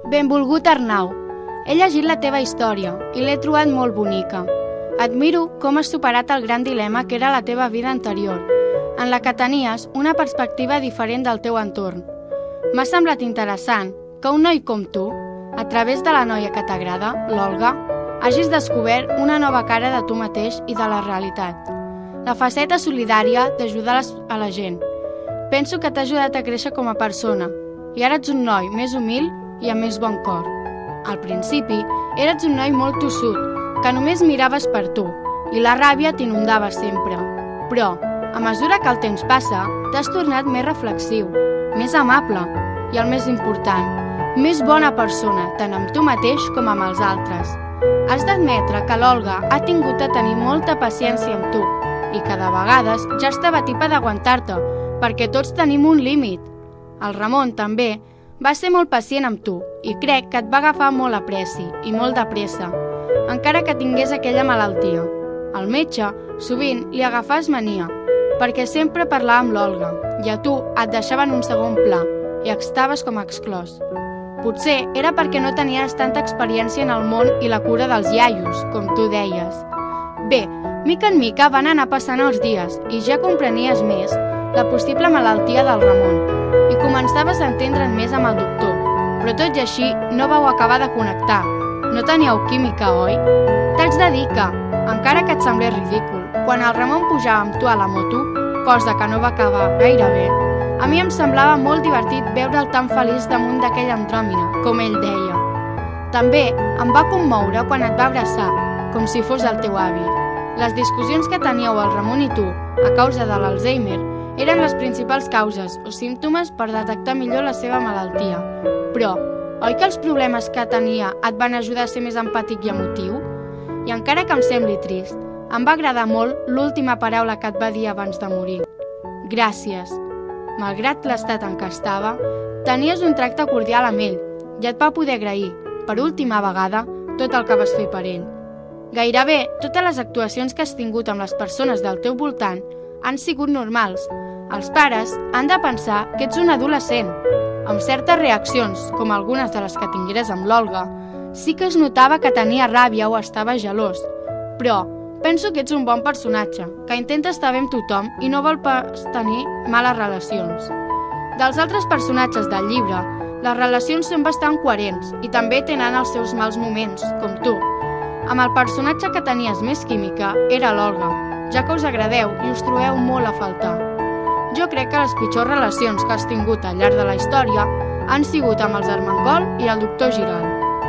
Benvolgut Arnau, he llegit la teva història i l'he trobat molt bonica. Admiro com has superat el gran dilema que era la teva vida anterior, en la que tenies una perspectiva diferent del teu entorn. M'ha semblat interessant que un noi com tu, a través de la noia que t'agrada, l'Olga, hagis descobert una nova cara de tu mateix i de la realitat. La faceta solidària d'ajudar a la gent. Penso que t'ha ajudat a créixer com a persona i ara ets un noi més humil i amb més bon cor. Al principi, eres un noi molt tossut, que només miraves per tu i la ràbia t'inundava sempre. Però, a mesura que el temps passa, t'has tornat més reflexiu, més amable i, el més important, més bona persona, tant amb tu mateix com amb els altres. Has d'admetre que l'Olga ha tingut de tenir molta paciència amb tu i que de vegades ja estava tipa d'aguantar-te, perquè tots tenim un límit. El Ramon, també, va ser molt pacient amb tu i crec que et va agafar molt a pressi i molt de pressa, encara que tingués aquella malaltia. Al metge, sovint, li agafàs mania, perquè sempre parlava amb l'Olga i a tu et deixaven un segon pla i estaves com exclòs. Potser era perquè no tenies tanta experiència en el món i la cura dels iaios, com tu deies. Bé, mica en mica van anar passant els dies i ja comprenies més la possible malaltia del Ramon i començaves a entendre'n més amb el doctor, però tot i així no vau acabar de connectar. No teníeu química, oi? T'haig de dir que, encara que et semblés ridícul, quan el Ramon pujava amb tu a la moto, cosa que no va acabar gaire bé, a mi em semblava molt divertit veure'l tan feliç damunt d'aquella andròmina, com ell deia. També em va commoure quan et va abraçar, com si fos el teu avi. Les discussions que teníeu el Ramon i tu, a causa de l'Alzheimer, eren les principals causes o símptomes per detectar millor la seva malaltia. Però, oi que els problemes que tenia et van ajudar a ser més empàtic i emotiu? I encara que em sembli trist, em va agradar molt l'última paraula que et va dir abans de morir. Gràcies. Malgrat l'estat en què estava, tenies un tracte cordial amb ell i et va poder agrair, per última vegada, tot el que vas fer per ell. Gairebé totes les actuacions que has tingut amb les persones del teu voltant han sigut normals. Els pares han de pensar que ets un adolescent. Amb certes reaccions, com algunes de les que tingueres amb l'Olga, sí que es notava que tenia ràbia o estava gelós. Però penso que ets un bon personatge, que intenta estar bé amb tothom i no vol pas tenir males relacions. Dels altres personatges del llibre, les relacions són bastant coherents i també tenen els seus mals moments, com tu. Amb el personatge que tenies més química era l'Olga, ja que us agradeu i us trobeu molt a faltar. Jo crec que les pitjors relacions que has tingut al llarg de la història han sigut amb els Armengol i el doctor Giral.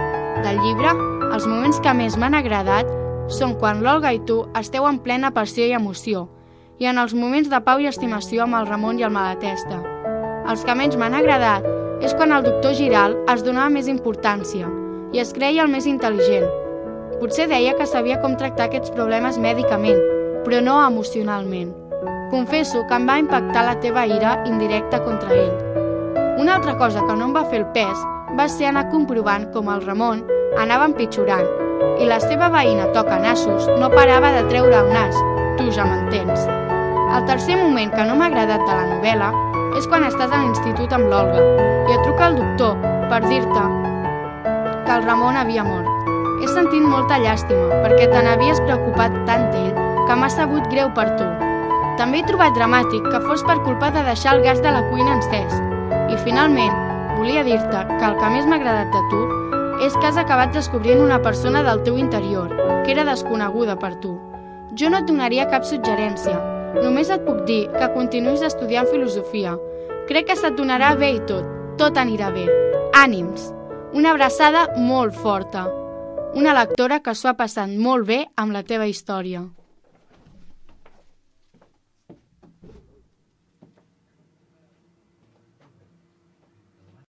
Del llibre, els moments que més m'han agradat són quan l'Olga i tu esteu en plena passió i emoció, i en els moments de pau i estimació amb el Ramon i el Malatesta. Els que menys m'han agradat és quan el doctor Giral es donava més importància i es creia el més intel·ligent. Potser deia que sabia com tractar aquests problemes mèdicament, però no emocionalment. Confesso que em va impactar la teva ira indirecta contra ell. Una altra cosa que no em va fer el pes va ser anar comprovant com el Ramon anava empitjorant i la seva veïna toca-nassos no parava de treure el nas, tu ja m'entens. El tercer moment que no m'ha agradat de la novel·la és quan estàs a l'institut amb l'Olga i et truca el doctor per dir-te que el Ramon havia mort. He sentit molta llàstima perquè te n'havies preocupat tant d'ell que m'ha sabut greu per tu. També he trobat dramàtic que fos per culpa de deixar el gas de la cuina encès. I finalment, volia dir-te que el que més m'ha agradat de tu és que has acabat descobrint una persona del teu interior, que era desconeguda per tu. Jo no et donaria cap suggerència, només et puc dir que continuïs estudiant filosofia. Crec que se't donarà bé i tot anirà bé. Ànims! Una abraçada molt forta. Una lectora que s'ho ha passat molt bé amb la teva història.